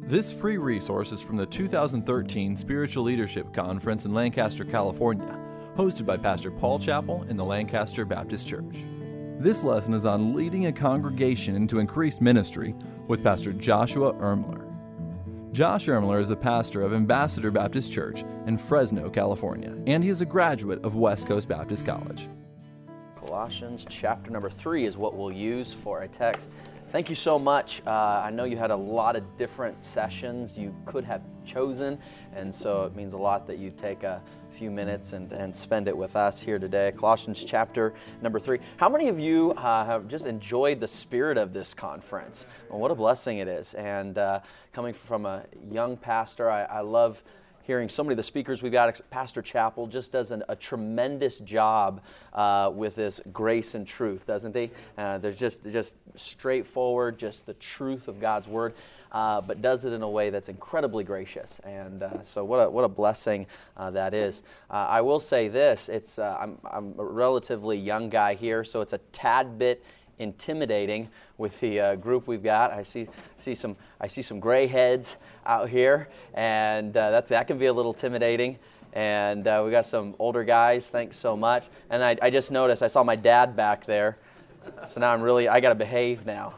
This free resource is from the 2013 Spiritual Leadership Conference in Lancaster, California, hosted by Pastor Paul Chappell in the Lancaster Baptist Church. This lesson is on leading a congregation into increased ministry with Pastor Joshua Ermler. Josh Ermler is a pastor of Ambassador Baptist Church in Fresno, California, and he is a graduate of West Coast Baptist College. Colossians chapter number 3 is what we'll use for a text. Thank you so much. I know you had a lot of different sessions you could have chosen, and so it means a lot that you take a few minutes and spend it with us here today. Colossians chapter number 3. How many of you have just enjoyed the spirit of this conference? Well, what a blessing it is. And coming from a young pastor, I love hearing so many of the speakers we've got. Pastor Chappell just does a tremendous job with this grace and truth, doesn't he? There's just straightforward, just the truth of God's Word, but does it in a way that's incredibly gracious. And so what a blessing that is. I will say this, I'm a relatively young guy here, so it's a tad bit intimidating with the group we've got. I see some gray heads out here, and that can be a little intimidating. And we got some older guys. Thanks so much. And I just noticed I saw my dad back there, so now I got to behave now.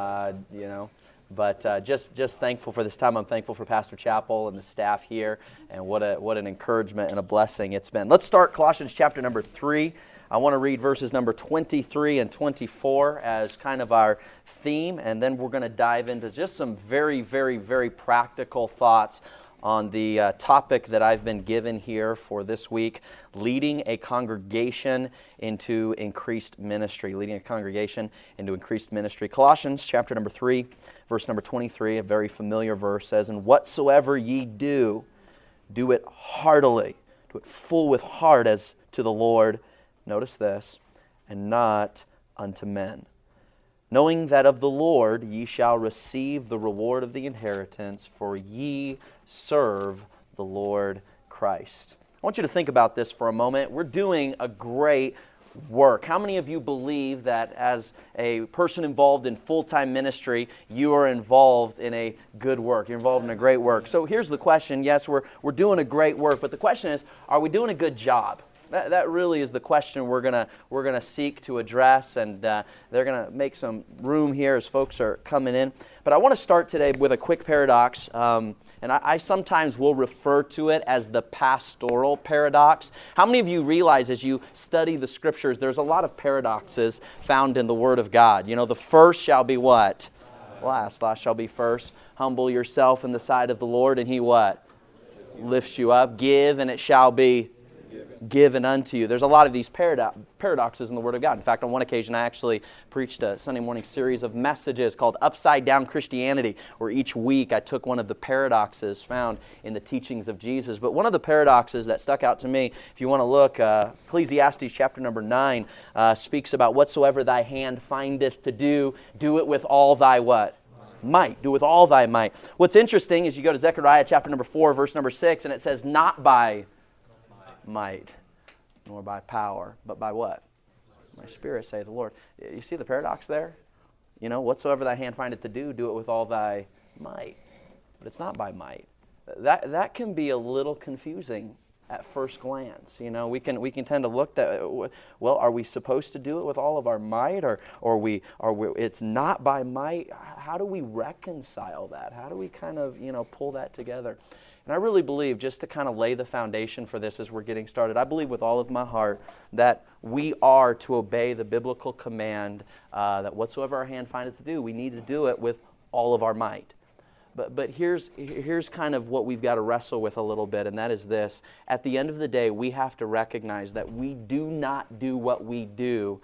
But just thankful for this time. I'm thankful for Pastor Chappell and the staff here, and what an encouragement and a blessing it's been. Let's start Colossians chapter number 3. I want to read verses number 23 and 24 as kind of our theme, and then we're going to dive into just some very, very, very practical thoughts on the topic that I've been given here for this week, leading a congregation into increased ministry. Leading a congregation into increased ministry. Colossians chapter number 3, verse number 23, a very familiar verse, says, "And whatsoever ye do, do it heartily, do it full with heart as to the Lord," notice this, "and not unto men, knowing that of the Lord ye shall receive the reward of the inheritance, for ye serve the Lord Christ." I want you to think about this for a moment. We're doing a great work. How many of you believe that as a person involved in full-time ministry, you are involved in a good work? You're involved in a great work. So here's the question. Yes, we're doing a great work, but the question is, are we doing a good job? That really is the question we're gonna seek to address, and they're gonna make some room here as folks are coming in. But I want to start today with a quick paradox, and I sometimes will refer to it as the pastoral paradox. How many of you realize as you study the Scriptures, there's a lot of paradoxes found in the Word of God? You know, the first shall be what? Last shall be first. Humble yourself in the sight of the Lord, and He what? Lifts you up. Give, and it shall be given unto you. There's a lot of these paradoxes in the Word of God. In fact, on one occasion, I actually preached a Sunday morning series of messages called Upside Down Christianity, where each week I took one of the paradoxes found in the teachings of Jesus. But one of the paradoxes that stuck out to me, if you want to look, Ecclesiastes chapter number 9 speaks about whatsoever thy hand findeth to do, do it with all thy what? Might. Do with all thy might. What's interesting is you go to Zechariah chapter number 4, verse number 6, and it says, not by might, nor by power, but by what? My Spirit, saith the Lord. You see the paradox there? You know, whatsoever thy hand findeth to do, do it with all thy might. But it's not by might. That can be a little confusing at first glance. You know, we can tend to look at, well, are we supposed to do it with all of our might, or it's not by might? How do we reconcile that? How do we kind of, pull that together? And I really believe, just to kind of lay the foundation for this as we're getting started, I believe with all of my heart that we are to obey the biblical command that whatsoever our hand findeth to do, we need to do it with all of our might. But here's kind of what we've got to wrestle with a little bit, and that is this. At the end of the day, we have to recognize that we do not do what we do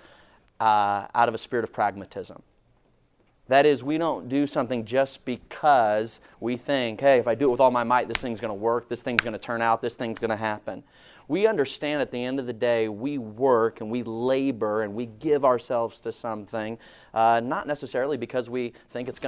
out of a spirit of pragmatism. That is, we don't do something just because we think, hey, if I do it with all my might, this thing's going to work, this thing's going to turn out, this thing's going to happen. We understand at the end of the day, we work and we labor and we give ourselves to something, not necessarily because we think it's going to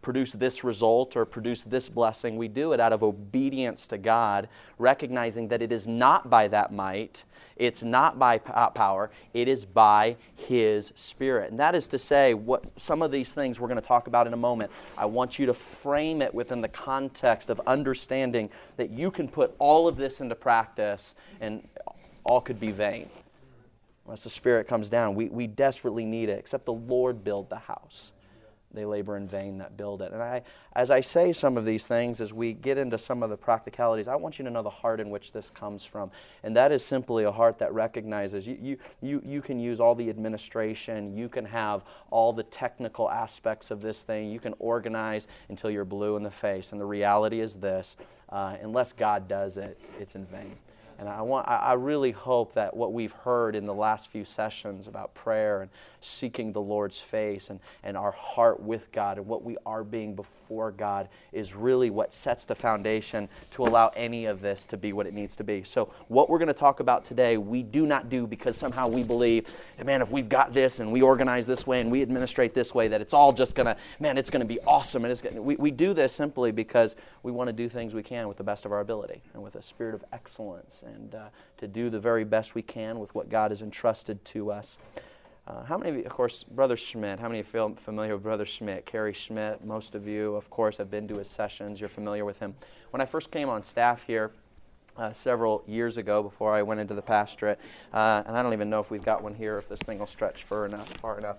produce this result or produce this blessing. We do it out of obedience to God, recognizing that it is not by that might, it's not by power, it is by His Spirit. And that is to say, what some of these things we're going to talk about in a moment, I want you to frame it within the context of understanding that you can put all of this into practice and all could be vain. Unless the Spirit comes down, we desperately need it. Except the Lord build the house. They labor in vain that build it. And as I say some of these things, as we get into some of the practicalities, I want you to know the heart in which this comes from. And that is simply a heart that recognizes you can use all the administration, you can have all the technical aspects of this thing, you can organize until you're blue in the face. And the reality is this, unless God does it, it's in vain. And I really hope that what we've heard in the last few sessions about prayer and seeking the Lord's face and our heart with God and what we are being before God is really what sets the foundation to allow any of this to be what it needs to be. So what we're going to talk about today, we do not do because somehow we believe, man, if we've got this and we organize this way and we administrate this way, that it's all just going to, man, it's going to be awesome. And we do this simply because we want to do things we can with the best of our ability and with a spirit of excellence and to do the very best we can with what God has entrusted to us. How many of you, of course, Brother Schmidt, how many of you feel familiar with Brother Schmidt? Kerry Schmidt, most of you, of course, have been to his sessions. You're familiar with him. When I first came on staff here several years ago before I went into the pastorate, and I don't even know if we've got one here, if this thing will stretch far enough.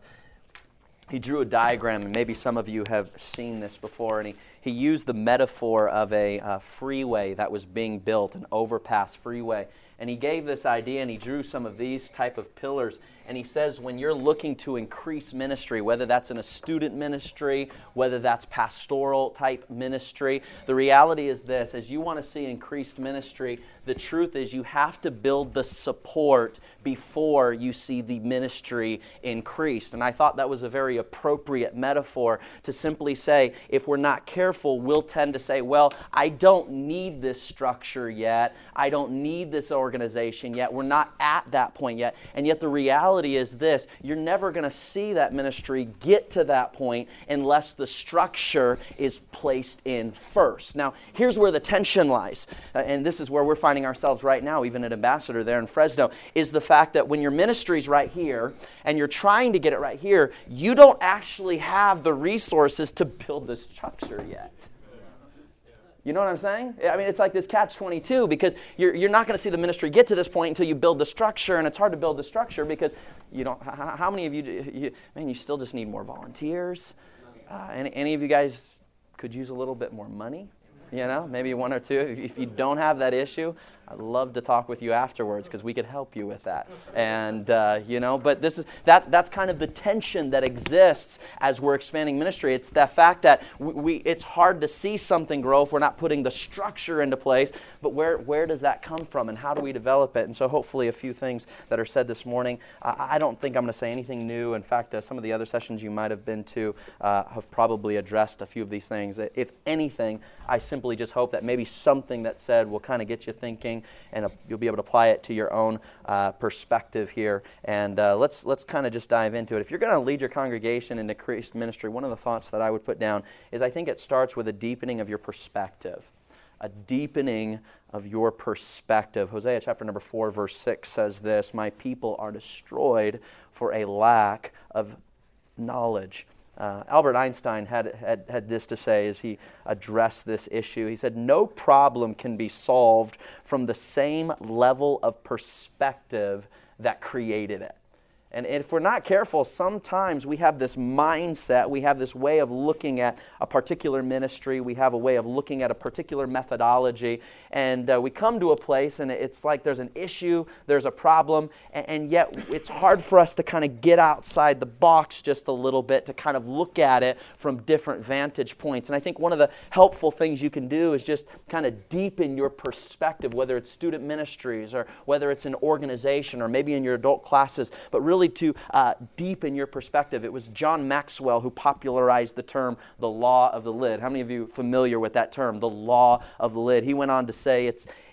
He drew a diagram, and maybe some of you have seen this before, and he used the metaphor of a freeway that was being built, an overpass freeway. And he gave this idea, and he drew some of these type of pillars. And he says when you're looking to increase ministry, whether that's in a student ministry, whether that's pastoral type ministry, the reality is this: as you want to see increased ministry, the truth is you have to build the support before you see the ministry increased. And I thought that was a very appropriate metaphor to simply say, if we're not careful, we'll tend to say, well, I don't need this structure yet. I don't need this organization yet. We're not at that point yet. And yet the reality is this: you're never going to see that ministry get to that point unless the structure is placed in first. Now, here's where the tension lies, and this is where we're finding ourselves right now, even at Ambassador there in Fresno, is the fact that when your ministry's right here and you're trying to get it right here, you don't actually have the resources to build the structure yet. You know what I'm saying? I mean, it's like this catch-22 because you're not going to see the ministry get to this point until you build the structure, and it's hard to build the structure because you don't. How many of you still just need more volunteers? Any of you guys could use a little bit more money? You know, maybe one or two. If you don't have that issue, I'd love to talk with you afterwards because we could help you with that. And, but that's kind of the tension that exists as we're expanding ministry. It's the fact that it's hard to see something grow if we're not putting the structure into place. But where does that come from and how do we develop it? And so hopefully a few things that are said this morning. I don't think I'm going to say anything new. In fact, some of the other sessions you might have been to have probably addressed a few of these things. If anything, I simply just hope that maybe something that's said will kind of get you thinking, and you'll be able to apply it to your own perspective here. And let's kind of just dive into it. If you're going to lead your congregation into increased ministry, one of the thoughts that I would put down is I think it starts with a deepening of your perspective. A deepening of your perspective. Hosea chapter number 4, verse 6 says this: "My people are destroyed for a lack of knowledge." Albert Einstein had this to say as he addressed this issue. He said, "No problem can be solved from the same level of perspective that created it." And if we're not careful, sometimes we have this mindset, we have this way of looking at a particular ministry, we have a way of looking at a particular methodology, and we come to a place and it's like there's an issue, there's a problem, and yet it's hard for us to kind of get outside the box just a little bit to kind of look at it from different vantage points. And I think one of the helpful things you can do is just kind of deepen your perspective, whether it's student ministries or whether it's an organization or maybe in your adult classes, but really really to deepen your perspective. It was John Maxwell who popularized the term, the law of the lid. How many of you are familiar with that term, the law of the lid? He went on to say,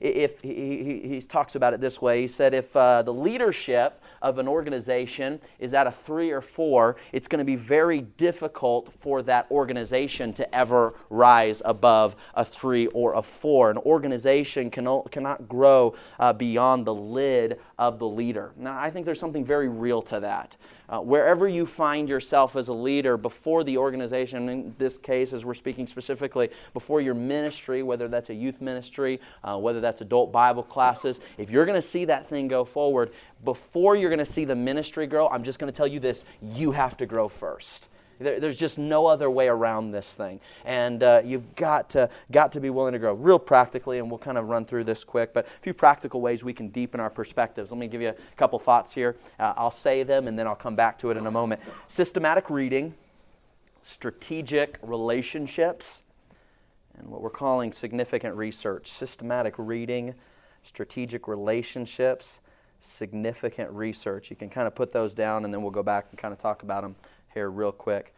he talks about it this way. He said, if the leadership of an organization is at a 3 or 4, it's going to be very difficult for that organization to ever rise above a 3 or a 4. An organization cannot grow beyond the lid of the leader. Now, I think there's something very real to that. Wherever you find yourself as a leader before the organization, in this case, as we're speaking specifically, before your ministry, whether that's a youth ministry, whether that's adult Bible classes, if you're going to see that thing go forward, before you're going to see the ministry grow, I'm just going to tell you this, you have to grow first. There's just no other way around this thing. And you've got to be willing to grow. Real practically, and we'll kind of run through this quick, but a few practical ways we can deepen our perspectives. Let me give you a couple thoughts here. I'll say them, and then I'll come back to it in a moment. Systematic reading, strategic relationships, and what we're calling significant research. Systematic reading, strategic relationships, significant research. You can kind of put those down, and then we'll go back and kind of talk about them here real quick.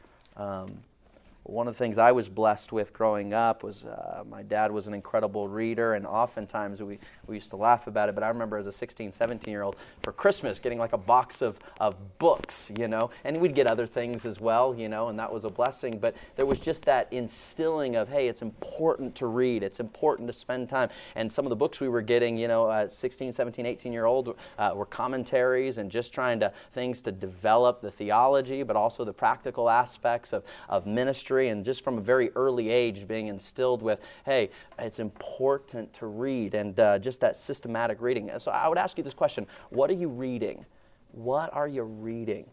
One of the things I was blessed with growing up was my dad was an incredible reader, and oftentimes we used to laugh about it, but I remember as a 16, 17-year-old for Christmas getting like a box of books, and we'd get other things as well, and that was a blessing, but there was just that instilling of, hey, it's important to read, it's important to spend time, and some of the books we were getting, 16, 17, 18-year-old were commentaries and just things to develop the theology, but also the practical aspects of ministry, and just from a very early age being instilled with, hey, it's important to read, and just that systematic reading. So I would ask you this question: what are you reading? What are you reading?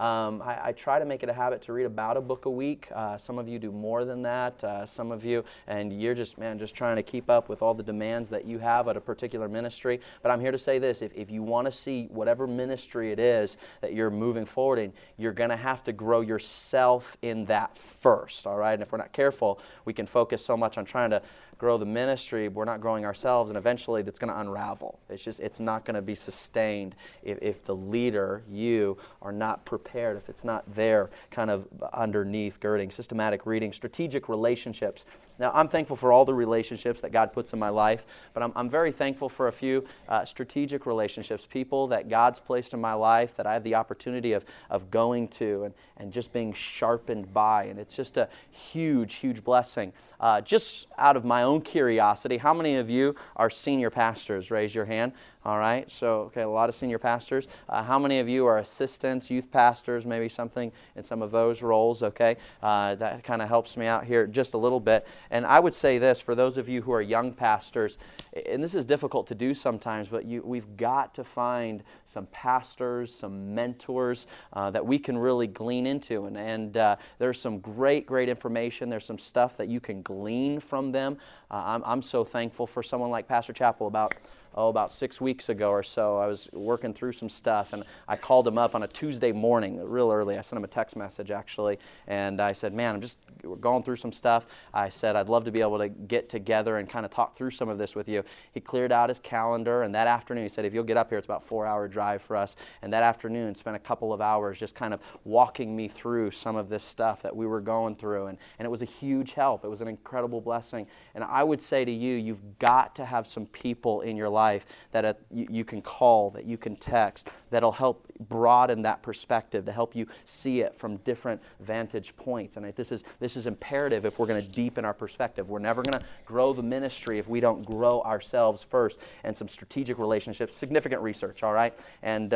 I try to make it a habit to read about a book a week. Some of you do more than that. Some of you, and you're just trying to keep up with all the demands that you have at a particular ministry. But I'm here to say this: if you want to see whatever ministry it is that you're moving forward in, you're going to have to grow yourself in that first, all right? And if we're not careful, we can focus so much on trying to grow the ministry, we're not growing ourselves, and eventually that's going to unravel. It's not going to be sustained if the leader, you, are not prepared, if it's not there kind of underneath, girding. Systematic reading, strategic relationships. Now, I'm thankful for all the relationships that God puts in my life, but I'm very thankful for a few strategic relationships, people that God's placed in my life that I have the opportunity of going to and just being sharpened by, and it's just a huge, huge blessing. Just out of my own curiosity, how many of you are senior pastors? Raise your hand. All right, so, okay, a lot of senior pastors. How many of you are assistants, youth pastors, maybe something in some of those roles, okay? That kind of helps me out here just a little bit. And I would say this, for those of you who are young pastors, and this is difficult to do sometimes, but we've got to find some pastors, some mentors that we can really glean into. And there's some great information. There's some stuff that you can glean from them. I'm so thankful for someone like Pastor Chappell. About 6 weeks ago or so, I was working through some stuff, and I called him up on a Tuesday morning, real early. I sent him a text message, actually, and I said, man, we're going through some stuff. I said, I'd love to be able to get together and kind of talk through some of this with you. He cleared out his calendar, and that afternoon, he said, if you'll get up here, it's about a 4-hour drive for us, and that afternoon, spent a couple of hours just kind of walking me through some of this stuff that we were going through, and it was a huge help. It was an incredible blessing, and I would say to you, you've got to have some people in your life that you can call, that you can text, that'll help broaden that perspective, to help you see it from different vantage points. And this is imperative if we're going to deepen our perspective. We're never going to grow the ministry if we don't grow ourselves first. And some strategic relationships, significant research, all right? And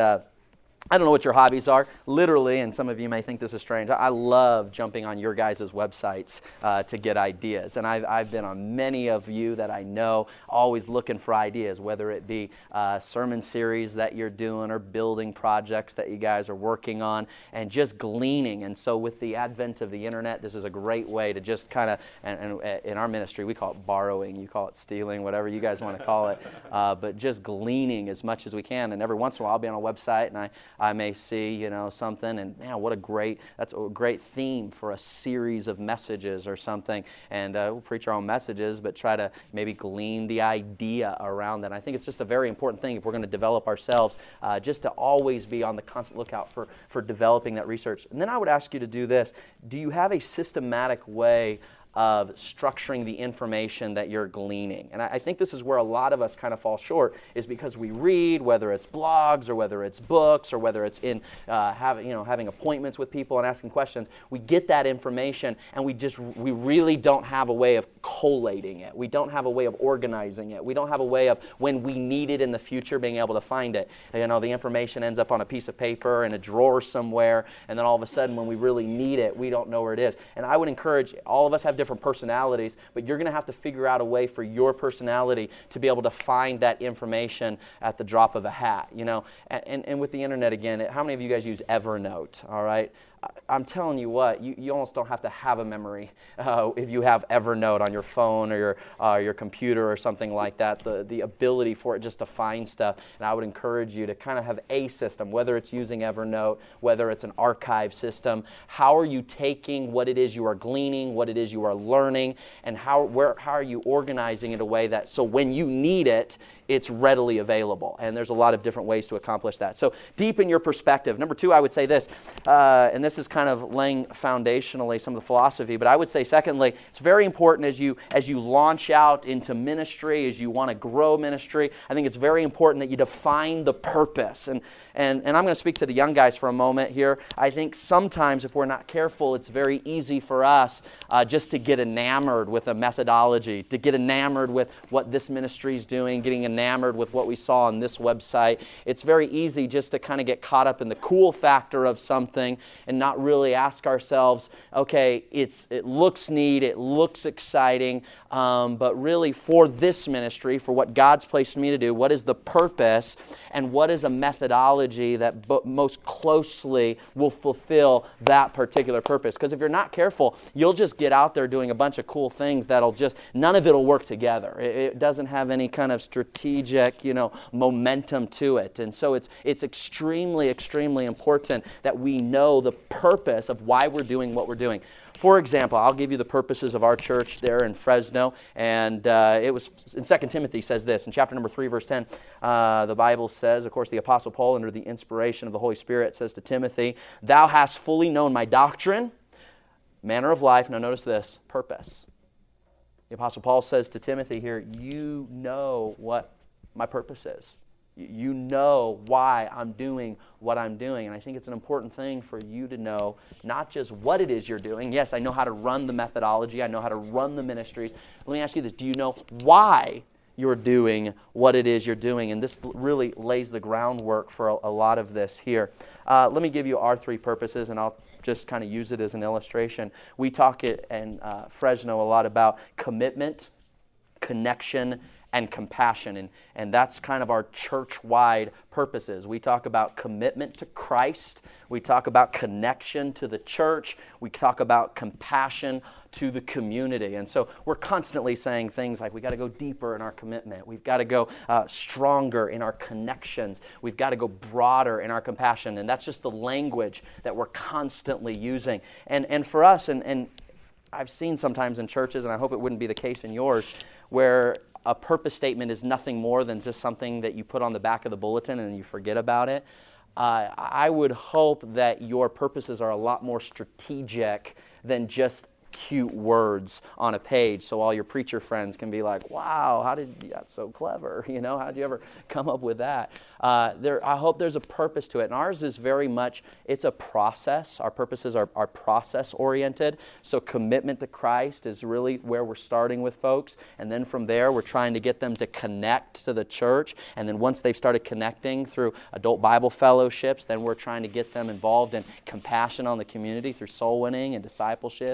I don't know what your hobbies are, literally, and some of you may think this is strange. I love jumping on your guys' websites to get ideas, and I've been on many of you that I know, always looking for ideas, whether it be sermon series that you're doing or building projects that you guys are working on, and just gleaning. And so with the advent of the internet, this is a great way to just kind of, and in our ministry, we call it borrowing, you call it stealing, whatever you guys want to call it, but just gleaning as much as we can. And every once in a while, I'll be on a website, and I may see, something, and man, that's a great theme for a series of messages or something. And we'll preach our own messages, but try to maybe glean the idea around that. I think it's just a very important thing if we're going to develop ourselves, just to always be on the constant lookout for developing that research. And then I would ask you to do this. Do you have a systematic way of structuring the information that you're gleaning? And I think this is where a lot of us kind of fall short, is because we read, whether it's blogs or whether it's books or whether it's in having appointments with people and asking questions. We get that information and we really don't have a way of collating it. We don't have a way of organizing it. We don't have a way of, when we need it in the future, being able to find it. The information ends up on a piece of paper in a drawer somewhere, and then all of a sudden when we really need it, we don't know where it is. And I would encourage, all of us have different personalities, but you're going to have to figure out a way for your personality to be able to find that information at the drop of a hat. And with the internet, again, how many of you guys use Evernote? All right. I'm telling you what, you almost don't have to have a memory if you have Evernote on your phone or your computer or something like that, the ability for it just to find stuff. And I would encourage you to kind of have a system, whether it's using Evernote, whether it's an archive system. How are you taking what it is you are gleaning, what it is you are learning, and how are you organizing it in a way that so when you need it, it's readily available? And there's a lot of different ways to accomplish that. So deepen your perspective. Number two, I would say this, and this is kind of laying foundationally some of the philosophy, but I would say secondly, it's very important as you launch out into ministry, as you want to grow ministry, I think it's very important that you define the purpose. And I'm going to speak to the young guys for a moment here. I think sometimes if we're not careful, it's very easy for us just to get enamored with a methodology, to get enamored with what this ministry is doing, getting enamored with what we saw on this website. It's very easy just to kind of get caught up in the cool factor of something and not really ask ourselves, okay, it looks neat, it looks exciting, but really for this ministry, for what God's placed me to do, what is the purpose and what is a methodology that most closely will fulfill that particular purpose? Because if you're not careful, you'll just get out there doing a bunch of cool things none of it will work together. It doesn't have any kind of strategic, momentum to it. And so it's extremely, extremely important that we know the purpose of why we're doing what we're doing. For example, I'll give you the purposes of our church there in Fresno, and it was in 2 Timothy says this, in chapter number 3, verse 10, the Bible says, of course, the Apostle Paul, under the inspiration of the Holy Spirit, says to Timothy, "Thou hast fully known my doctrine, manner of life," now notice this, purpose. The Apostle Paul says to Timothy here, you know what my purpose is. You know why I'm doing what I'm doing. And I think it's an important thing for you to know not just what it is you're doing. Yes, I know how to run the methodology. I know how to run the ministries. Let me ask you this. Do you know why you're doing what it is you're doing? And this really lays the groundwork for a lot of this here. Let me give you our three purposes, and I'll just kind of use it as an illustration. We talk in Fresno a lot about commitment, connection, and compassion, and that's kind of our church-wide purposes. We talk about commitment to Christ, we talk about connection to the church, we talk about compassion to the community. And so we're constantly saying things like we got to go deeper in our commitment, we've got to go stronger in our connections, we've got to go broader in our compassion, and that's just the language that we're constantly using. And for us, and I've seen sometimes in churches, and I hope it wouldn't be the case in yours, where a purpose statement is nothing more than just something that you put on the back of the bulletin and you forget about it. I would hope that your purposes are a lot more strategic than just cute words on a page, so all your preacher friends can be like, wow, that's so clever, how did you ever come up with that? I hope there's a purpose to it, and ours is very much, it's a process. Our purposes are process-oriented, so commitment to Christ is really where we're starting with folks, and then from there, we're trying to get them to connect to the church, and then once they've started connecting through adult Bible fellowships, then we're trying to get them involved in compassion on the community through soul winning and discipleship and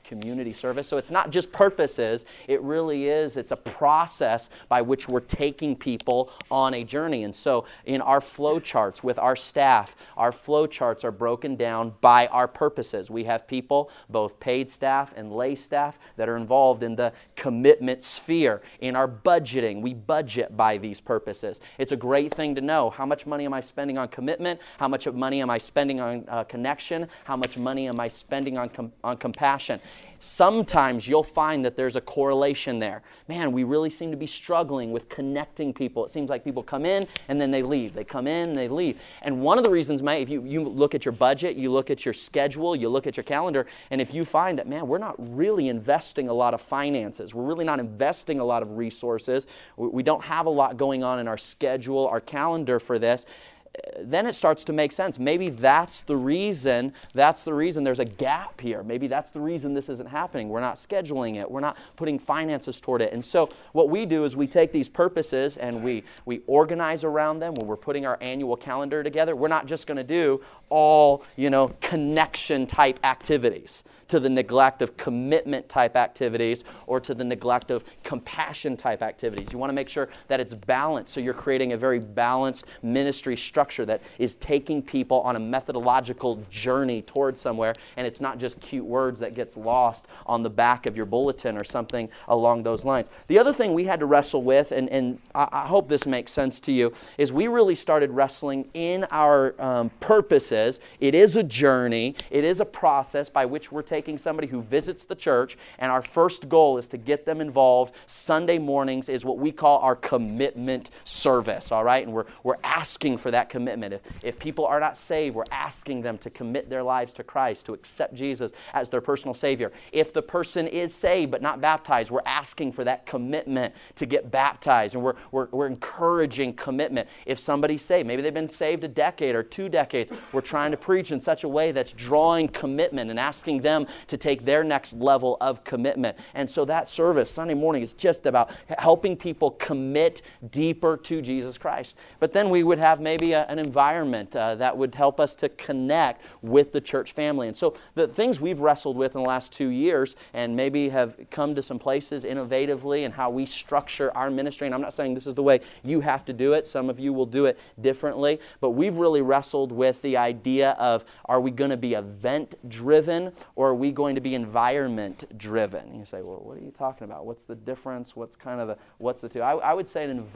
community service. So it's not just purposes, it really is. It's a process by which we're taking people on a journey. And so in our flow charts with our staff, our flow charts are broken down by our purposes. We have people, both paid staff and lay staff, that are involved in the commitment sphere. In our budgeting, we budget by these purposes. It's a great thing to know. How much money am I spending on commitment? How much money am I spending on connection? How much money am I spending on compassion? Sometimes you'll find that there's a correlation there. Man, we really seem to be struggling with connecting people. It seems like people come in and then they leave. They come in and they leave. And one of the reasons, if you look at your budget, you look at your schedule, you look at your calendar, and if you find that, man, we're not really investing a lot of finances, we're really not investing a lot of resources, we don't have a lot going on in our schedule, our calendar for this, then it starts to make sense. Maybe that's the reason there's a gap here. Maybe that's the reason this isn't happening. We're not scheduling it. We're not putting finances toward it. And so what we do is we take these purposes and we organize around them when we're putting our annual calendar together. We're not just going to do all, connection type activities to the neglect of commitment type activities or to the neglect of compassion type activities. You want to make sure that it's balanced, so you're creating a very balanced ministry structure that is taking people on a methodological journey towards somewhere, and it's not just cute words that gets lost on the back of your bulletin or something along those lines. The other thing we had to wrestle with, and I hope this makes sense to you, is we really started wrestling in our purposes. It is a journey. It is a process by which we're taking somebody who visits the church, and our first goal is to get them involved. Sunday mornings is what we call our commitment service, all right? And we're asking for that commitment. If people are not saved, we're asking them to commit their lives to Christ, to accept Jesus as their personal Savior. If the person is saved but not baptized, we're asking for that commitment to get baptized, and we're encouraging commitment. If somebody's saved, maybe they've been saved a decade or 2 decades, we're trying to preach in such a way that's drawing commitment and asking them to take their next level of commitment. And so that service, Sunday morning, is just about helping people commit deeper to Jesus Christ. But then we would have maybe an environment that would help us to connect with the church family. And so the things we've wrestled with in the last 2 years and maybe have come to some places innovatively in how we structure our ministry, and I'm not saying this is the way you have to do it. Some of you will do it differently, but we've really wrestled with the idea of, are we going to be event-driven or are we going to be environment-driven? You say, well, what are you talking about? What's the difference? What's the two? I would say an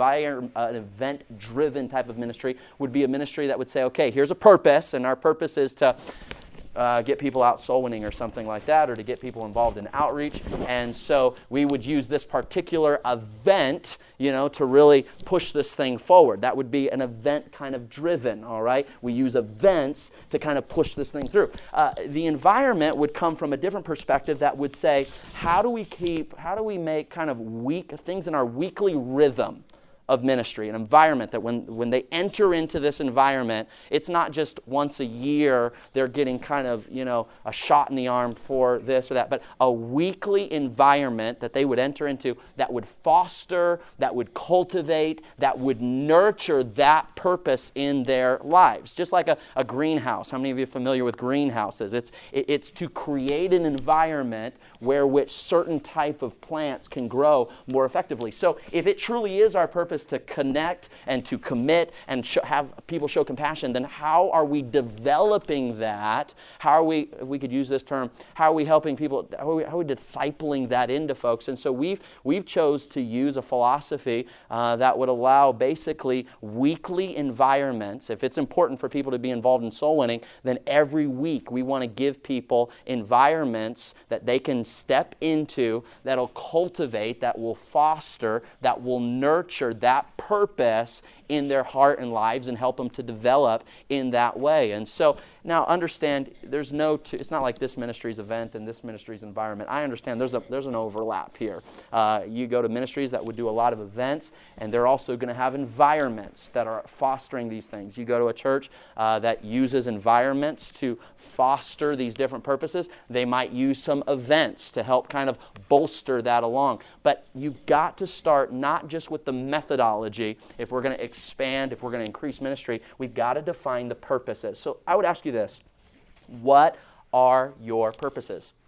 event-driven type of ministry would be a ministry that would say, okay, here's a purpose, and our purpose is to get people out soul winning or something like that, or to get people involved in outreach. And so we would use this particular event, to really push this thing forward. That would be an event kind of driven, all right? We use events to kind of push this thing through. The environment would come from a different perspective that would say, how do we make kind of things in our weekly rhythm of ministry, an environment that when they enter into this environment, it's not just once a year they're getting kind of, a shot in the arm for this or that, but a weekly environment that they would enter into that would foster, that would cultivate, that would nurture that purpose in their lives. Just like a greenhouse. How many of you are familiar with greenhouses? It's to create an environment where which certain type of plants can grow more effectively. So if it truly is our purpose to connect and to commit and have people show compassion, then how are we developing that? How are we, if we could use this term, how are we helping people, how are we discipling that into folks? And so we've chose to use a philosophy that would allow basically weekly environments. If it's important for people to be involved in soul winning, then every week we want to give people environments that they can step into that'll cultivate, that will foster, that will nurture that purpose in their heart and lives and help them to develop in that way. And so now understand, it's not like this ministry's event and this ministry's environment. I understand there's an overlap here. You go to ministries that would do a lot of events, and they're also going to have environments that are fostering these things. You go to a church that uses environments to foster these different purposes. They might use some events to help kind of bolster that along. But you've got to start not just with the methodology. If we're going to expand, if we're going to increase ministry, we've got to define the purposes. So I would ask you this: what are your purposes?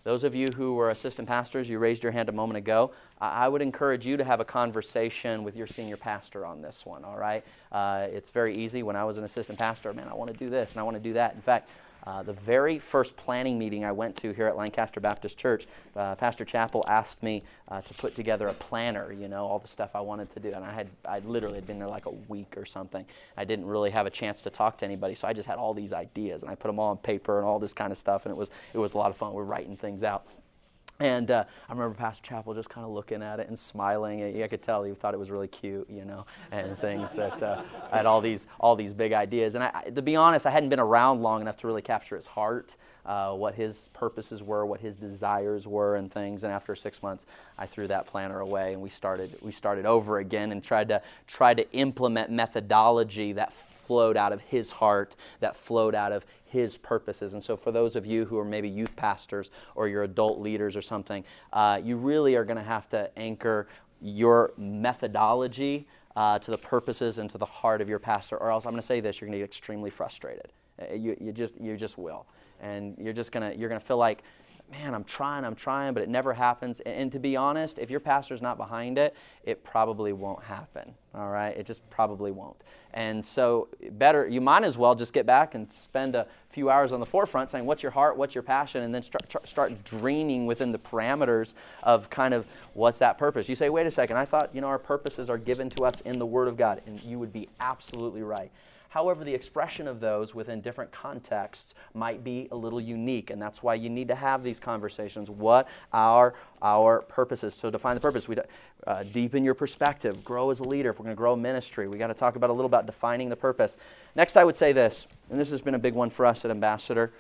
Those of you who were assistant pastors, you raised your hand a moment ago. I would encourage you to have a conversation with your senior pastor on this one, all right? It's very easy. When I was an assistant pastor, man, I want to do this and I want to do that. In fact, the very first planning meeting I went to here at Lancaster Baptist Church, Pastor Chappell asked me to put together a planner, all the stuff I wanted to do. And I literally had been there like a week or something. I didn't really have a chance to talk to anybody, so I just had all these ideas, and I put them all on paper and all this kind of stuff, and it was a lot of fun. We're writing things out. And I remember Pastor Chappell just kind of looking at it and smiling. I could tell he thought it was really cute, and things that I had all these big ideas. And to be honest, I hadn't been around long enough to really capture his heart, what his purposes were, what his desires were, and things. And after 6 months, I threw that planner away, and we started over again and tried to implement methodology that flowed out of his heart, that flowed out of his purposes. And so for those of you who are maybe youth pastors or you're adult leaders or something, you really are going to have to anchor your methodology to the purposes and to the heart of your pastor, or else I'm going to say this, you're going to get extremely frustrated. You just will. And you're going to feel like, man, I'm trying, but it never happens. And to be honest, if your pastor's not behind it, it probably won't happen, all right? It just probably won't. And so you might as well just get back and spend a few hours on the forefront saying, what's your heart, what's your passion, and then start dreaming within the parameters of kind of what's that purpose. You say, wait a second, I thought, our purposes are given to us in the Word of God, and you would be absolutely right. However, the expression of those within different contexts might be a little unique, and that's why you need to have these conversations. What are our purposes? So define the purpose. Deepen your perspective. Grow as a leader. If we're going to grow a ministry, we got to talk about a little about defining the purpose. Next, I would say this, and this has been a big one for us at Ambassador.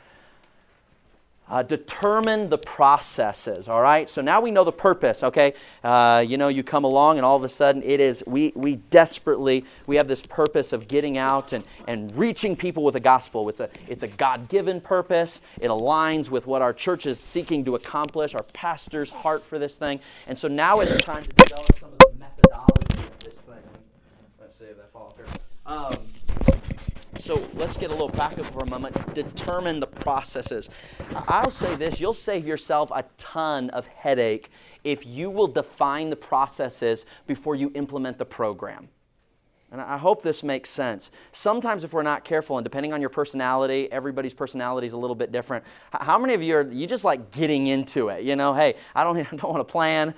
Determine the processes, all right? So now we know the purpose, okay? You come along and all of a sudden we have this purpose of getting out and reaching people with the gospel. It's a God-given purpose. It aligns with what our church is seeking to accomplish, our pastor's heart for this thing. And so now it's time to develop some of the methodology of this thing. Let's see if that falls here. So let's get a little practical for a moment. Determine the processes. I'll say this, you'll save yourself a ton of headache if you will define the processes before you implement the program. And I hope this makes sense. Sometimes if we're not careful, and depending on your personality, everybody's personality is a little bit different. How many of you just like getting into it? Hey, I don't want to plan.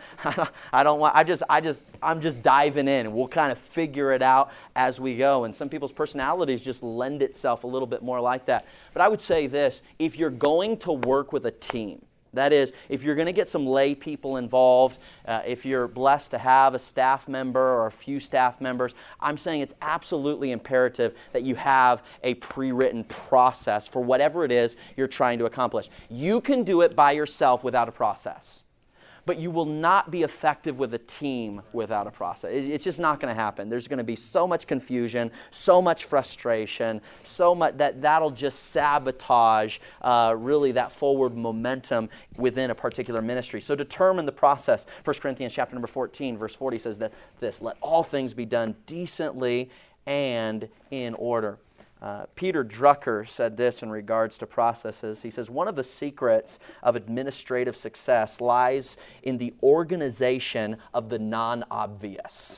I'm just diving in, and we'll kind of figure it out as we go. And some people's personalities just lend itself a little bit more like that. But I would say this, if you're going to work with a team, that is, if you're going to get some lay people involved, if you're blessed to have a staff member or a few staff members, I'm saying it's absolutely imperative that you have a pre-written process for whatever it is you're trying to accomplish. You can do it by yourself without a process, but you will not be effective with a team without a process. It's just not going to happen. There's going to be so much confusion, so much frustration, so much that'll just sabotage really that forward momentum within a particular ministry. So determine the process. 1 Corinthians chapter number 14, verse 40 says that let all things be done decently and in order. Peter Drucker said this in regards to processes. He says, one of the secrets of administrative success lies in the organization of the non-obvious.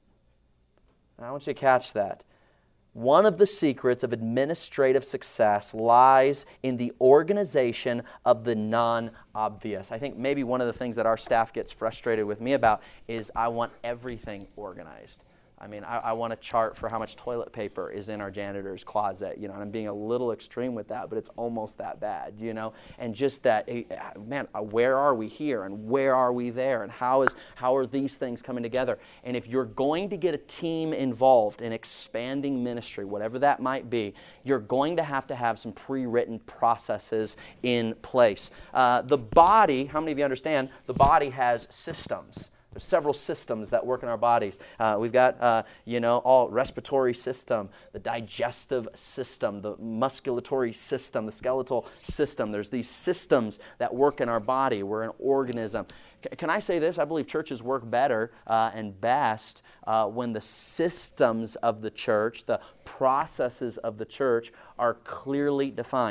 I want you to catch that. One of the secrets of administrative success lies in the organization of the non-obvious. I think maybe one of the things that our staff gets frustrated with me about is I want everything organized. I mean, I want a chart for how much toilet paper is in our janitor's closet, and I'm being a little extreme with that, but it's almost that bad, and just that, man, where are we here, and where are we there, and how are these things coming together? And if you're going to get a team involved in expanding ministry, whatever that might be, you're going to have some pre-written processes in place. The body, how many of you understand, the body has systems. There's several systems that work in our bodies. We've got, all respiratory system, the digestive system, the musculatory system, the skeletal system. There's these systems that work in our body. We're an organism. Can I say this? I believe churches work better and best when the systems of the church, the processes of the church are clearly defined.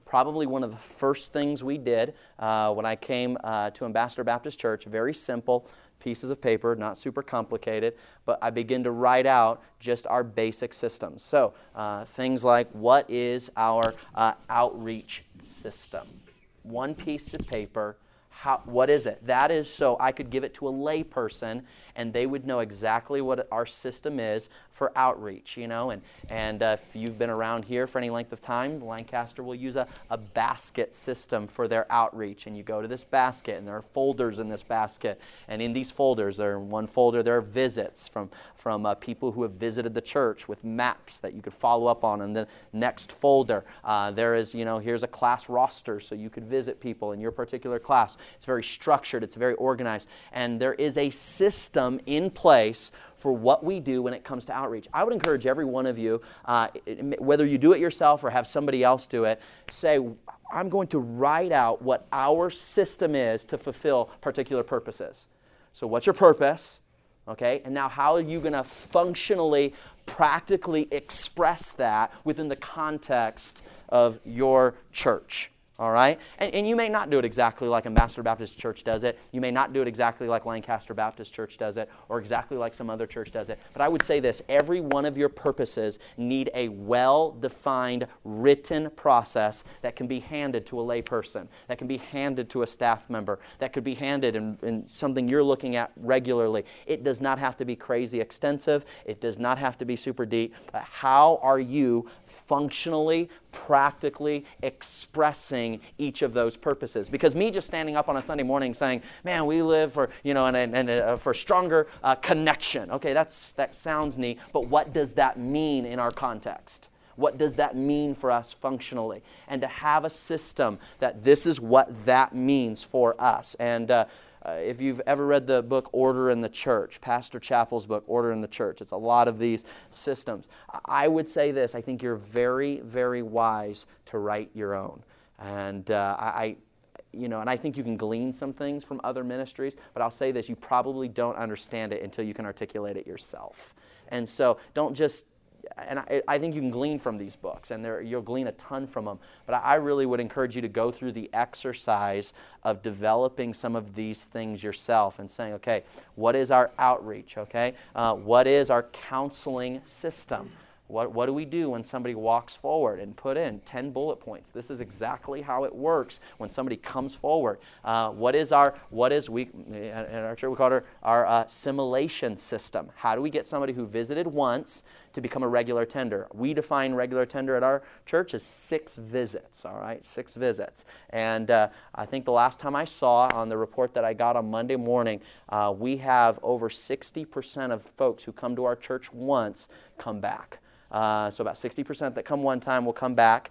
probably one of the first things we did when I came to Ambassador Baptist Church, very simple pieces of paper, not super complicated, but I begin to write out just our basic systems. So things like, what is our outreach system? One piece of paper. What is it? That is so I could give it to a lay person and they would know exactly what our system is for outreach, and if you've been around here for any length of time, Lancaster will use a basket system for their outreach, and you go to this basket and there are folders in this basket, and in these folders, in one folder there are visits from people who have visited the church with maps that you could follow up on. And the next folder, there is, here's a class roster so you could visit people in your particular class. It's very structured, it's very organized, and there is a system in place for what we do when it comes to outreach. I would encourage every one of you, whether you do it yourself or have somebody else do it, say, I'm going to write out what our system is to fulfill particular purposes. So what's your purpose? Okay, and now how are you going to functionally, practically express that within the context of your church? All right? And you may not do it exactly like Ambassador Baptist Church does it. You may not do it exactly like Lancaster Baptist Church does it, or exactly like some other church does it. But I would say this, every one of your purposes need a well-defined written process that can be handed to a lay person, that can be handed to a staff member, that could be handed in something you're looking at regularly. It does not have to be crazy extensive. It does not have to be super deep. But how are you functionally, practically expressing each of those purposes? Because me just standing up on a Sunday morning saying, man, we live for, for stronger connection. Okay, that sounds neat, but what does that mean in our context? What does that mean for us functionally? And to have a system that this is what that means for us. And if you've ever read the book Order in the Church, Pastor Chappell's book, Order in the Church, it's a lot of these systems. I would say this, I think you're very, very wise to write your own. And I think you can glean some things from other ministries, but I'll say this, you probably don't understand it until you can articulate it yourself. And so don't just, and I think you can glean from these books, and you'll glean a ton from them, but I really would encourage you to go through the exercise of developing some of these things yourself and saying, okay, what is our outreach, okay? What is our counseling system? What do we do when somebody walks forward and put in 10 bullet points? This is exactly how it works when somebody comes forward. In our church we call it our assimilation system. How do we get somebody who visited once to become a regular attender? We define regular attender at our church as 6 visits, all right? 6 visits. And I think the last time I saw on the report that I got on Monday morning, we have over 60% of folks who come to our church once come back. So about 60% that come one time will come back.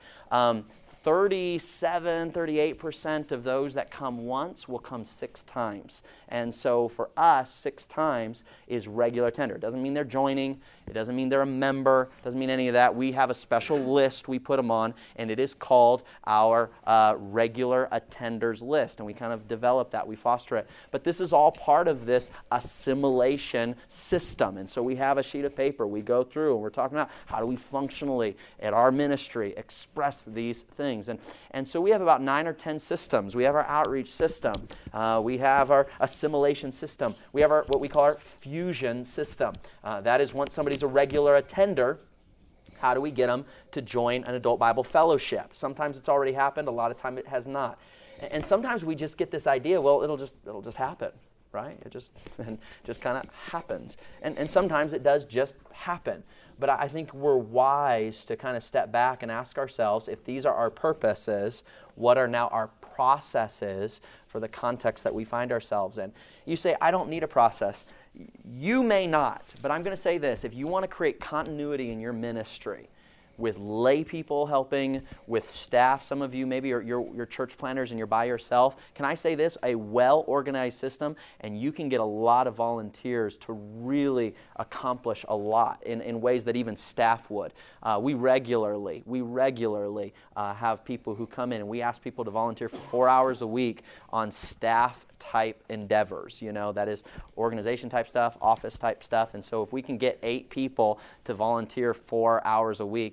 38% of those that come once will come 6 times. And so for us, 6 times is regular attender. It doesn't mean they're joining. It doesn't mean they're a member. It doesn't mean any of that. We have a special list we put them on, and it is called our regular attenders list. And we kind of develop that. We foster it. But this is all part of this assimilation system. And so we have a sheet of paper we go through, and we're talking about how do we functionally at our ministry express these things. And so we have about 9 or 10 systems. We have our outreach system. We have our assimilation system. We have what we call our fusion system. That is once somebody's a regular attender, how do we get them to join an adult Bible fellowship? Sometimes it's already happened. A lot of time it has not. And sometimes we just get this idea, well, it'll just happen, right? It just kind of happens. And sometimes it does just happen. But I think we're wise to kind of step back and ask ourselves, if these are our purposes, what are now our processes for the context that we find ourselves in? You say, I don't need a process. You may not, but I'm going to say this. If you want to create continuity in your ministry, with lay people helping, with staff, some of you maybe are your church planners and you're by yourself. Can I say this? A well-organized system, and you can get a lot of volunteers to really accomplish a lot in ways that even staff would. We regularly have people who come in, and we ask people to volunteer for 4 hours a week on staff type endeavors, that is organization type stuff, office type stuff. And so if we can get 8 people to volunteer 4 hours a week,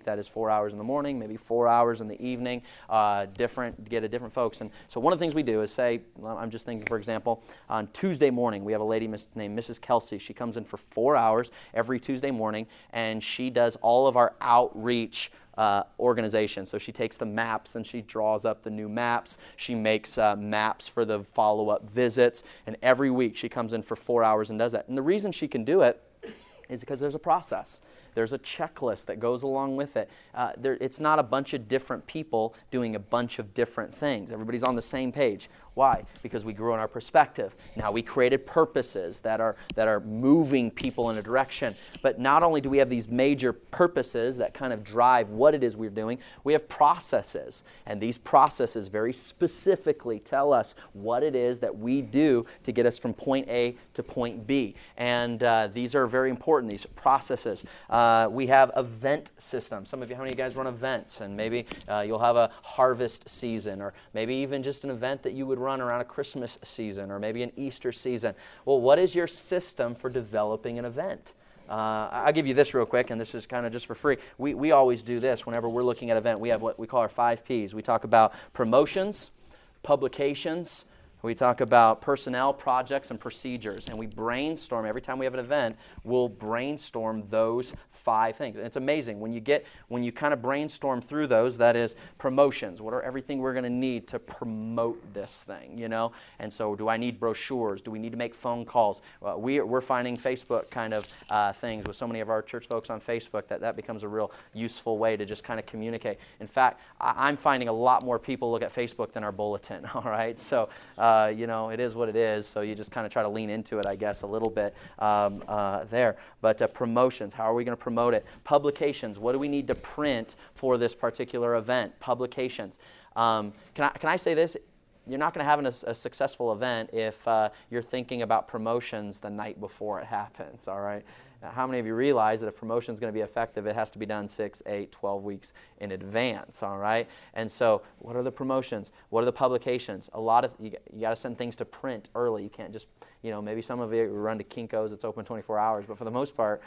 that is 4 hours in the morning, maybe 4 hours in the evening, get a different folks. And so one of the things we do is say, I'm just thinking, for example, on Tuesday morning, we have a lady named Mrs. Kelsey. She comes in for 4 hours every Tuesday morning, and she does all of our outreach organization. So she takes the maps and she draws up the new maps. She makes maps for the follow-up visits, and every week she comes in for 4 hours and does that. And the reason she can do it is because there's a process. There's a checklist that goes along with it. It's not a bunch of different people doing a bunch of different things. Everybody's on the same page. Why? Because we grew in our perspective. Now we created purposes that are moving people in a direction. But not only do we have these major purposes that kind of drive what it is we're doing, we have processes. And these processes very specifically tell us what it is that we do to get us from point A to point B. And these are very important, these processes. We have event systems. Some of you, how many of you guys run events? And maybe you'll have a harvest season, or maybe even just an event that you would run around a Christmas season, or maybe an Easter season. Well, what is your system for developing an event? I'll give you this real quick, and this is kind of just for free. We always do this whenever we're looking at an event. We have what we call our 5 Ps. We talk about promotions, publications, we talk about personnel, projects, and procedures, and we brainstorm. Every time we have an event, we'll brainstorm those 5 things. And it's amazing when you kind of brainstorm through those. That is promotions. What are everything we're going to need to promote this thing, you know? And so do I need brochures? Do we need to make phone calls? We're finding Facebook kind of things with so many of our church folks on Facebook that becomes a real useful way to just kind of communicate. In fact, I'm finding a lot more people look at Facebook than our bulletin, all right? So, it is what it is, so you just kind of try to lean into it, I guess, a little bit there. But promotions, how are we going to promote it? Publications, what do we need to print for this particular event? Publications. Can I say this? You're not going to have a successful event if you're thinking about promotions the night before it happens, all right? Now, how many of you realize that if promotion is going to be effective, it has to be done 6, 8, 12 weeks in advance, all right? And so what are the promotions? What are the publications? You got to send things to print early. You can't just, maybe some of you run to Kinko's. It's open 24 hours. But for the most part,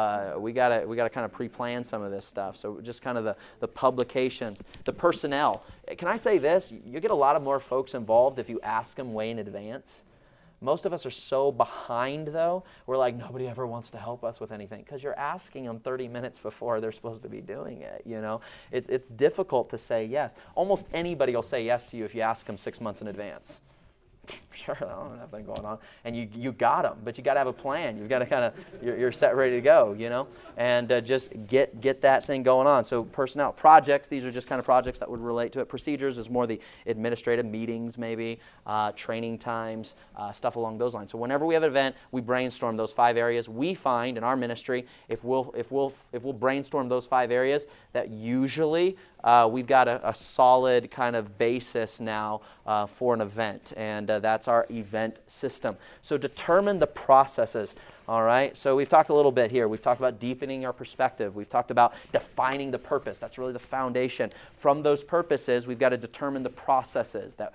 we got to kind of pre-plan some of this stuff. So just kind of the publications, the personnel. Can I say this? You get a lot of more folks involved if you ask them way in advance. Most of us are so behind, though, we're like, nobody ever wants to help us with anything because you're asking them 30 minutes before they're supposed to be doing it, It's difficult to say yes. Almost anybody will say yes to you if you ask them 6 months in advance. Sure, I don't have nothing going on. And you got them, but you got to have a plan. You've got to kind of, you're set ready to go, and just get that thing going on. So personnel, projects, these are just kind of projects that would relate to it. Procedures is more the administrative meetings, maybe, training times, stuff along those lines. So whenever we have an event, we brainstorm those 5 areas. We find in our ministry, if we'll brainstorm those 5 areas, that usually we've got a solid kind of basis now for an event, and that's our event system. So determine the processes, all right? So we've talked a little bit here. We've talked about deepening our perspective. We've talked about defining the purpose. That's really the foundation. From those purposes, we've got to determine the processes that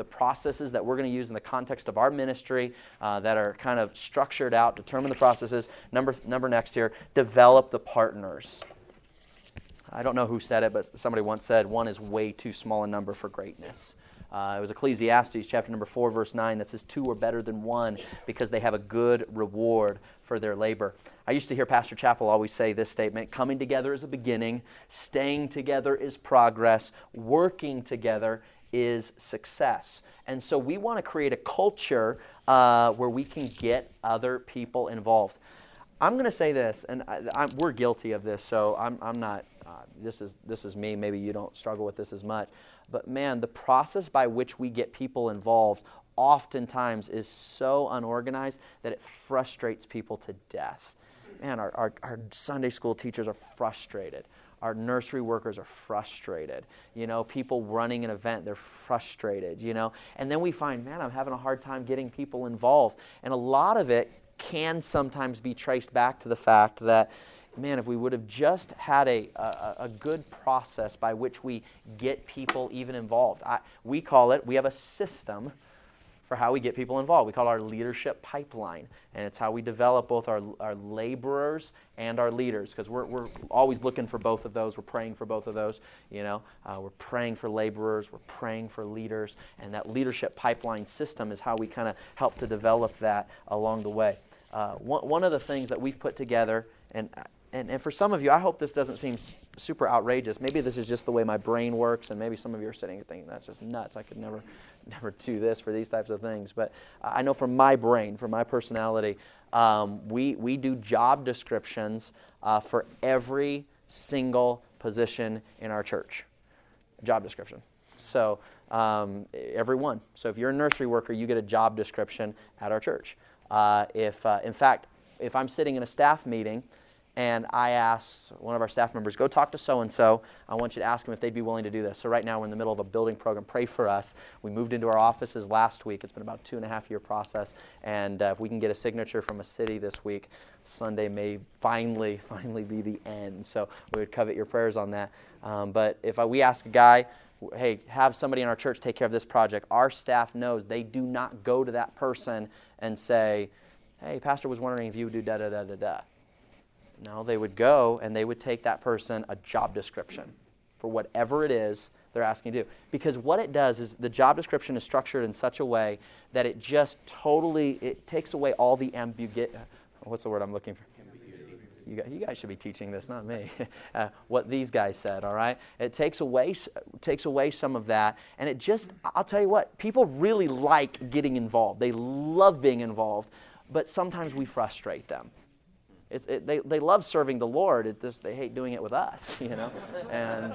we're going to use in the context of our ministry that are kind of structured out. Determine the processes. Number next here, develop the partners. I don't know who said it, but somebody once said, 1 is way too small a number for greatness. It was Ecclesiastes chapter number 4, verse 9 that says 2 are better than 1 because they have a good reward for their labor. I used to hear Pastor Chappell always say this statement: coming together is a beginning, staying together is progress, working together is success. And so we want to create a culture where we can get other people involved. I'm going to say this, and we're guilty of this, so I'm not, this is me, maybe you don't struggle with this as much, but man, the process by which we get people involved oftentimes is so unorganized that it frustrates people to death. Man, our Sunday school teachers are frustrated. Our nursery workers are frustrated. People running an event, they're frustrated, And then we find, man, I'm having a hard time getting people involved. And a lot of it can sometimes be traced back to the fact that, man, if we would have just had a good process by which we get people even involved. We have a system for how we get people involved. We call it our leadership pipeline, and it's how we develop both our laborers and our leaders, because we're always looking for both of those. We're praying for both of those. We're praying for laborers, we're praying for leaders, and that leadership pipeline system is how we kind of help to develop that along the way. One of the things that we've put together, and for some of you, I hope this doesn't seem super outrageous. Maybe this is just the way my brain works, and maybe some of you are sitting and thinking, that's just nuts. I could never do this for these types of things. But I know from my brain, from my personality, we do job descriptions for every single position in our church. Job description. So every one. So if you're a nursery worker, you get a job description at our church. In fact, if I'm sitting in a staff meeting and I ask one of our staff members, go talk to so-and-so, I want you to ask them if they'd be willing to do this. So right now we're in the middle of a building program. Pray for us. We moved into our offices last week. It's been about a 2.5-year process. And if we can get a signature from a city this week, Sunday may finally be the end. So we would covet your prayers on that. But if we ask a guy, hey, have somebody in our church take care of this project, our staff knows they do not go to that person and say, hey, pastor was wondering if you would do da-da-da-da-da. No, they would go and they would take that person a job description for whatever it is they're asking to do. Because what it does is the job description is structured in such a way that it just it takes away all the ambiguity. What's the word I'm looking for? You guys should be teaching this, not me. What these guys said, all right? It takes away some of that, and it just, I'll tell you what, people really like getting involved. They love being involved, but sometimes we frustrate them. They love serving the Lord. They hate doing it with us, and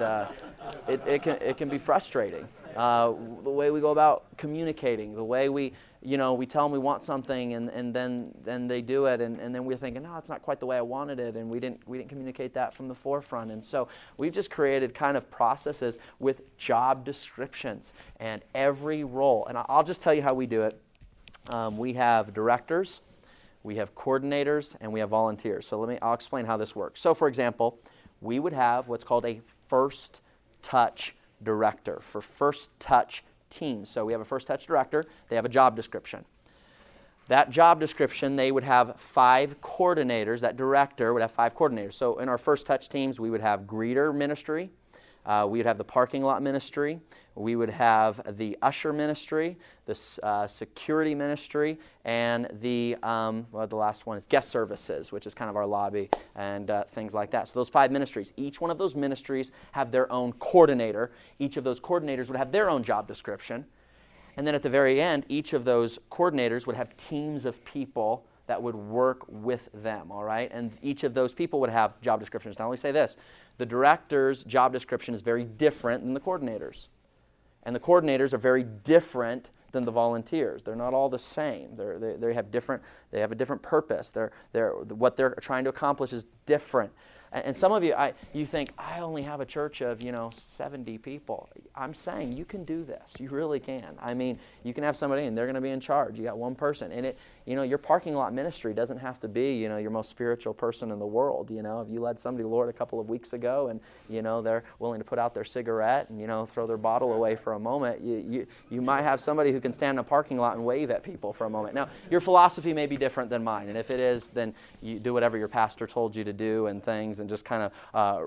it can be frustrating. The way we go about communicating, the way we tell them we want something, and then they do it, and then we're thinking, no, it's not quite the way I wanted it, and we didn't communicate that from the forefront. And so we've just created kind of processes with job descriptions and every role. And I'll just tell you how we do it. We have directors, we have coordinators, and we have volunteers. So I'll explain how this works. So for example, we would have what's called a first touch director for first touch teams. So we have a first touch director. They have a job description. That job description, they would have 5 coordinators. That director would have 5 coordinators. So in our first touch teams, we would have greeter ministry. We would have the parking lot ministry. We would have the usher ministry, the security ministry, and the last one is guest services, which is kind of our lobby and things like that. So those 5 ministries, each one of those ministries have their own coordinator. Each of those coordinators would have their own job description. And then at the very end, each of those coordinators would have teams of people that would work with them, all right? And each of those people would have job descriptions. Now, let me say this. The director's job description is very different than the coordinators. And the coordinators are very different than the volunteers. They're not all the same. They have a different purpose. What they're trying to accomplish is different. And some of you, you think, I only have a church of, 70 people. I'm saying you can do this. You really can. I mean, you can have somebody and they're going to be in charge. You got one person. And your parking lot ministry doesn't have to be, your most spiritual person in the world. If you led somebody to the Lord a couple of weeks ago and, they're willing to put out their cigarette and, throw their bottle away for a moment, you might have somebody who can stand in a parking lot and wave at people for a moment. Now, your philosophy may be different than mine. And if it is, then you do whatever your pastor told you to do and things, and just kind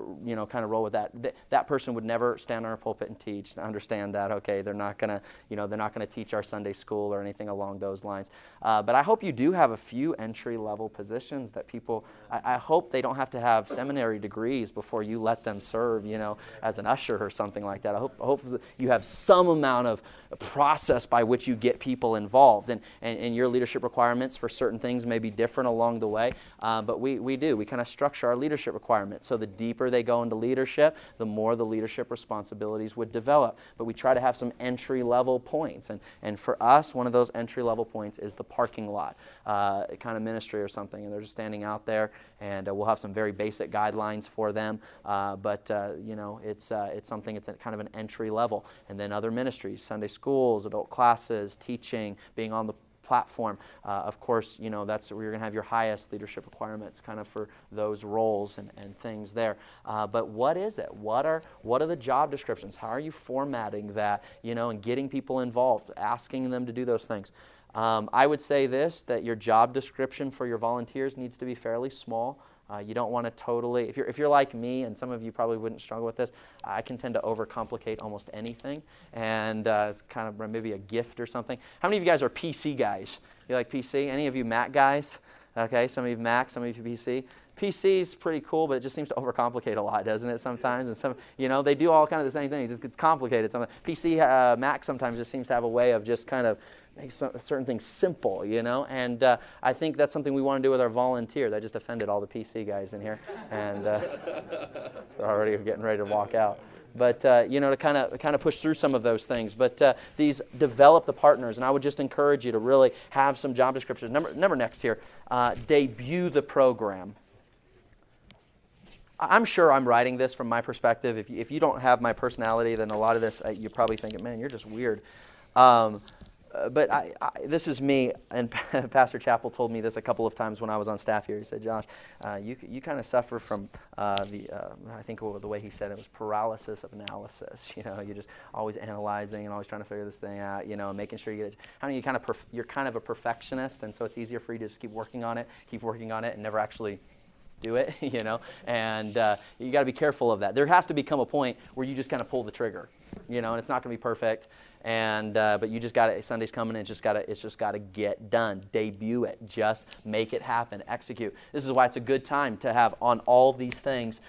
of roll with that. That person would never stand on a pulpit and teach. Understand that, okay? They're not gonna teach our Sunday school or anything along those lines. But I hope you do have a few entry-level positions that people. I hope they don't have to have seminary degrees before you let them serve, as an usher or something like that. I hope you have some amount of process by which you get people involved, and your leadership requirements for certain things may be different along the way. But we kind of structure our leadership requirements. So the deeper they go into leadership, the more the leadership responsibilities would develop. But we try to have some entry-level points. And for us, one of those entry-level points is the parking lot kind of ministry or something. And they're just standing out there, and we'll have some very basic guidelines for them. But it's something, it's kind of an entry level. And then other ministries, Sunday schools, adult classes, teaching, being on the platform. Of course, that's where you're going to have your highest leadership requirements kind of for those roles and things there. But what is it? What are the job descriptions? How are you formatting that, and getting people involved, asking them to do those things? I would say this, that your job description for your volunteers needs to be fairly small. You don't want to totally, if you're like me, and some of you probably wouldn't struggle with this, I can tend to overcomplicate almost anything, and it's kind of maybe a gift or something. How many of you guys are PC guys? You like PC? Any of you Mac guys? Okay, some of you Mac, some of you PC. PC's pretty cool, but it just seems to overcomplicate a lot, doesn't it, sometimes? And some, they do all kind of the same thing. It just gets complicated. PC, Mac sometimes just seems to have a way of just kind of make certain things simple, And I think that's something we want to do with our volunteers. I just offended all the PC guys in here, and they're already getting ready to walk out. But, to kind of push through some of those things. But these develop the partners, and I would just encourage you to really have some job descriptions. Number next here, debut the program. I'm sure I'm writing this from my perspective. If you don't have my personality, then a lot of this, you're probably thinking, man, you're just weird. But this is me, and Pastor Chappell told me this a couple of times when I was on staff here. He said, Josh, you kind of suffer from I think the way he said it was paralysis of analysis. You're just always analyzing and always trying to figure this thing out, and making sure you get it. How many you're kind of a perfectionist, and so it's easier for you to just keep working on it, and never actually do it, and you got to be careful of that. There has to become a point where you just kind of pull the trigger, and it's not going to be perfect, and but you just got to, Sunday's coming, and it's just got to get done. Debut it, just make it happen, execute. This is why it's a good time to have on all these things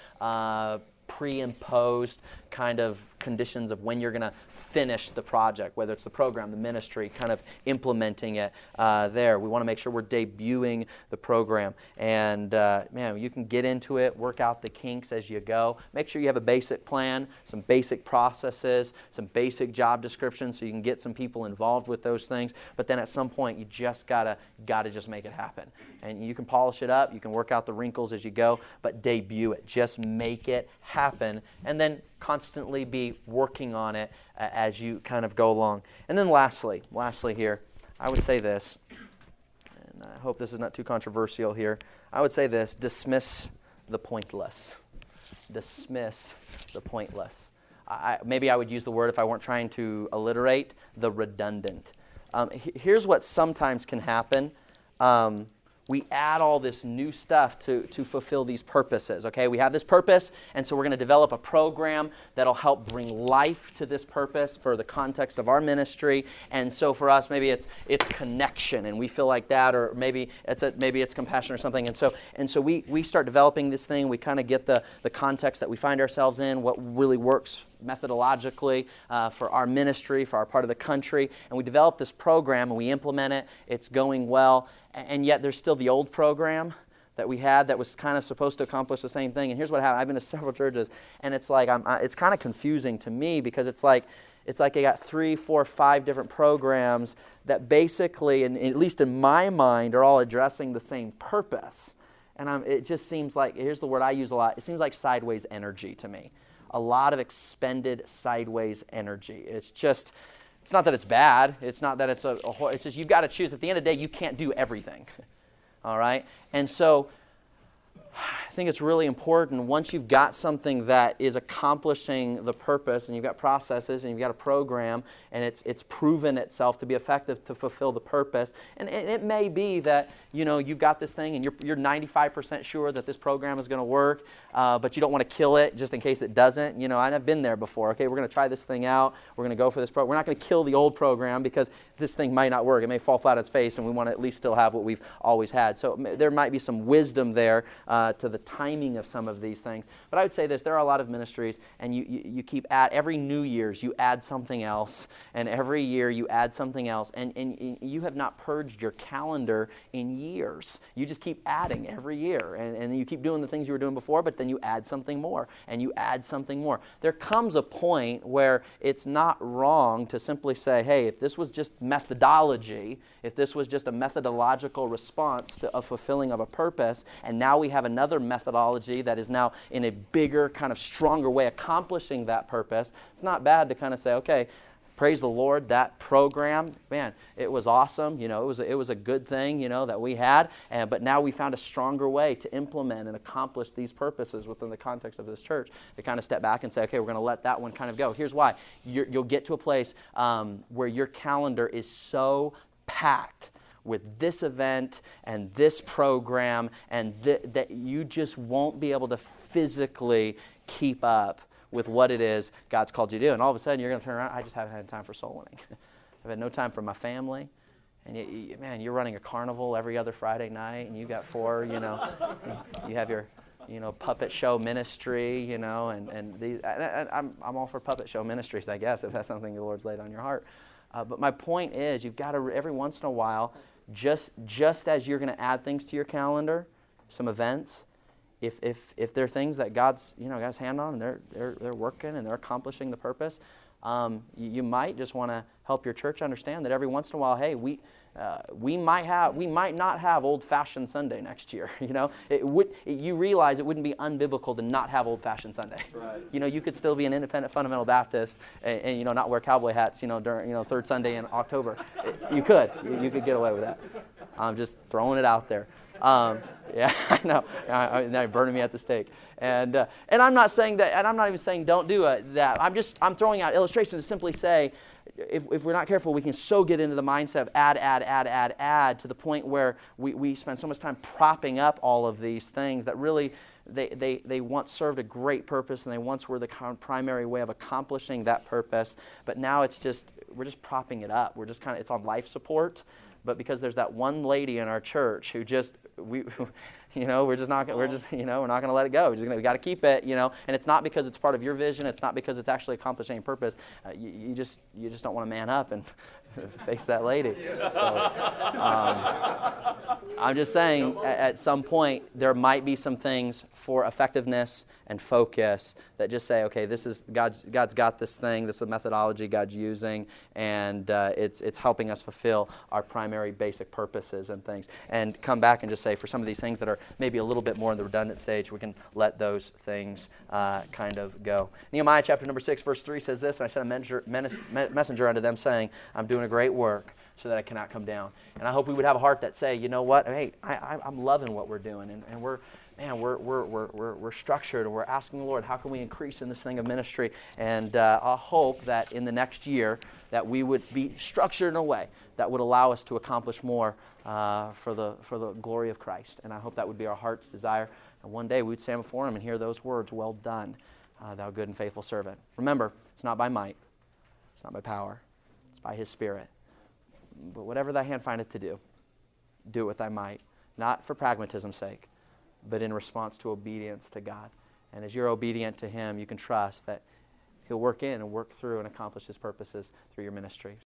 pre-imposed kind of conditions of when you're going to finish the project, whether it's the program, the ministry, kind of implementing it there. We want to make sure we're debuting the program. And, you can get into it, work out the kinks as you go. Make sure you have a basic plan, some basic processes, some basic job descriptions so you can get some people involved with those things. But then at some point, you just gotta just make it happen. And you can polish it up, you can work out the wrinkles as you go, but debut it. Just make it happen. And then constantly be working on it as you kind of go along. And then lastly here, I would say this, and I hope this is not too controversial here. I would say this, dismiss the pointless. Dismiss the pointless. Maybe I would use the word, if I weren't trying to alliterate, the redundant. Here's what sometimes can happen. We add all this new stuff to fulfill these purposes, okay? We have this purpose, and so we're going to develop a program that'll help bring life to this purpose for the context of our ministry. And so for us, maybe it's connection, and we feel like that, or maybe it's compassion or something. And so we start developing this thing. We kind of get the context that we find ourselves in, what really works methodologically for our ministry, for our part of the country, and we develop this program and we implement it. It's going well, and yet there's still the old program that we had that was kind of supposed to accomplish the same thing. And here's what happened. I've been to several churches, and it's like it's kind of confusing to me because it's like they got 3, 4, 5 different programs that basically, and at least in my mind, are all addressing the same purpose. And it just seems like, here's the word I use a lot, it seems like sideways energy to me. A lot of expended sideways energy. It's not that it's bad. It's not that it's it's just you've got to choose. At the end of the day, you can't do everything. All right? And so I think it's really important once you've got something that is accomplishing the purpose and you've got processes and you've got a program and it's proven itself to be effective to fulfill the purpose. And it may be that, you've got this thing and you're 95% sure that this program is going to work, but you don't want to kill it just in case it doesn't. I've been there before. Okay, we're going to try this thing out. We're going to go for this program. We're not going to kill the old program because this thing might not work. It may fall flat on its face, and we want to at least still have what we've always had. So there might be some wisdom there to the timing of some of these things. But I would say this, there are a lot of ministries, and you keep every New Year's you add something else, and every year you add something else, and you have not purged your calendar in years. You just keep adding every year, and you keep doing the things you were doing before, but then you add something more, and you add something more. There comes a point where it's not wrong to simply say, hey, if this was just methodology, if this was just a methodological response to a fulfilling of a purpose, and now we have another methodology that is now in a bigger, kind of stronger way accomplishing that purpose, it's not bad to kind of say, okay, praise the Lord, that program, man, it was awesome. It was a good thing, that we had. But now we found a stronger way to implement and accomplish these purposes within the context of this church. To kind of step back and say, okay, we're going to let that one kind of go. Here's why. You'll get to a place where your calendar is so packed with this event and this program, and that you just won't be able to physically keep up with what it is God's called you to do. And all of a sudden, you're going to turn around, I just haven't had time for soul winning. I've had no time for my family. And man, you're running a carnival every other Friday night, and you got 4, you have your, puppet show ministry, and these, I'm all for puppet show ministries, I guess, if that's something the Lord's laid on your heart. But my point is, you've got to, every once in a while, just as you're going to add things to your calendar, some events, if there are things that God's hand on, and they're working and they're accomplishing the purpose, you might just want to help your church understand that every once in a while, hey, we might not have Old-Fashioned Sunday next year. You realize it wouldn't be unbiblical to not have Old-Fashioned Sunday. Right. You could still be an independent fundamental Baptist and not wear cowboy hats during third Sunday in October. You could get away with that. I'm just throwing it out there. Yeah, I know. Now you're burning me at the stake. And I'm not saying that, and I'm not even saying don't do that. I'm throwing out illustrations to simply say, if we're not careful, we can so get into the mindset of add to the point where we spend so much time propping up all of these things that really they once served a great purpose, and they once were the primary way of accomplishing that purpose. But now we're just propping it up. We're just it's on life support. But because there's that one lady in our church who we're not going to let it go. We got to keep it, and it's not because it's part of your vision. It's not because it's actually accomplishing a purpose. You just don't want to man up and face that lady. So I'm just saying, at some point there might be some things for effectiveness and focus that just say, okay, this is God's got this thing. This is a methodology God's using, and it's helping us fulfill our primary basic purposes and things. And come back and just say, for some of these things that are maybe a little bit more in the redundant stage, we can let those things kind of go. Nehemiah chapter number 6, verse 3 says this, and I sent a messenger unto them, saying, I'm doing a great work, so that I cannot come down. And I hope we would have a heart that say, you know what, hey, I'm loving what we're doing, and we're structured, and we're asking the Lord, how can we increase in this thing of ministry? And I hope that in the next year that we would be structured in a way that would allow us to accomplish more for the glory of Christ. And I hope that would be our heart's desire. And one day we would stand before Him and hear those words, well done, thou good and faithful servant. Remember, it's not by might, it's not by power, it's by His Spirit. But whatever thy hand findeth to do, do it with thy might, not for pragmatism's sake, but in response to obedience to God. And as you're obedient to Him, you can trust that He'll work in and work through and accomplish His purposes through your ministry.